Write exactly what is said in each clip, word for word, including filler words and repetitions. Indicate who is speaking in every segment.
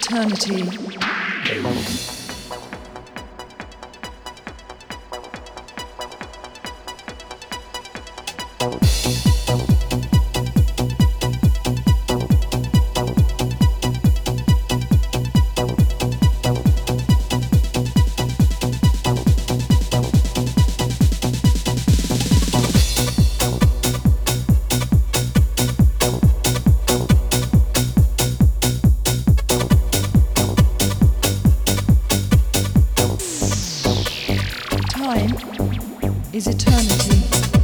Speaker 1: eternity. Time is eternity.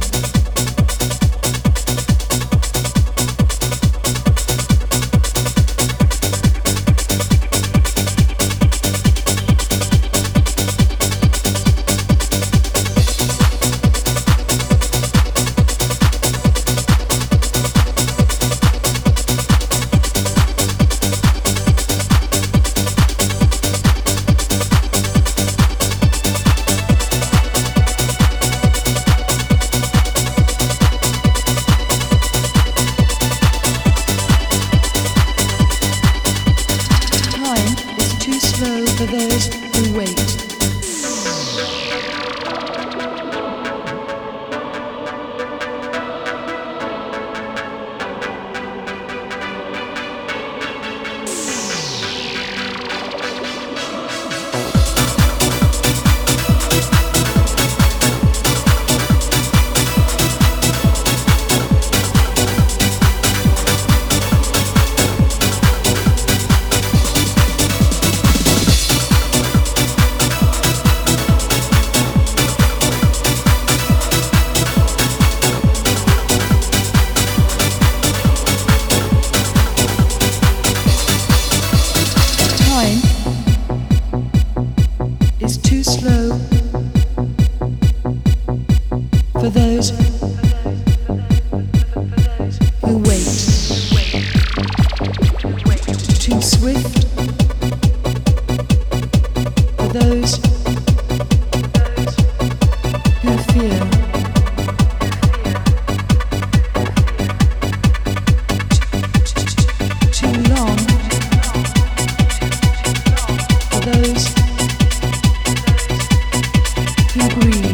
Speaker 1: For those who wait. Is too slow for those who wait. Too swift for those who fear. Too long for those who breathe.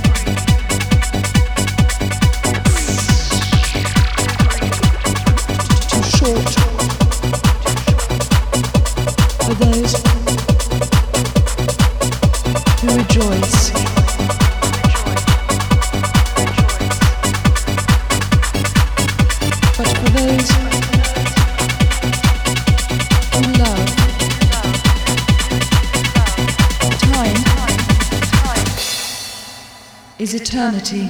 Speaker 1: Too short for those who rejoice. But for those who love, time is eternity.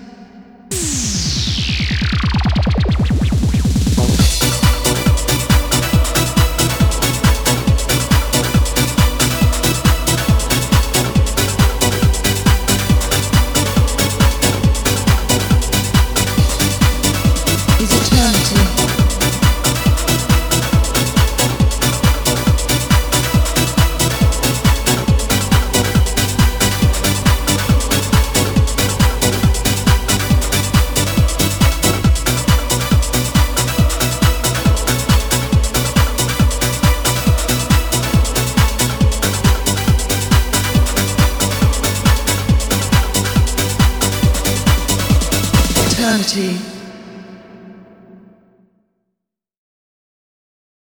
Speaker 1: Is eternity. Eternity.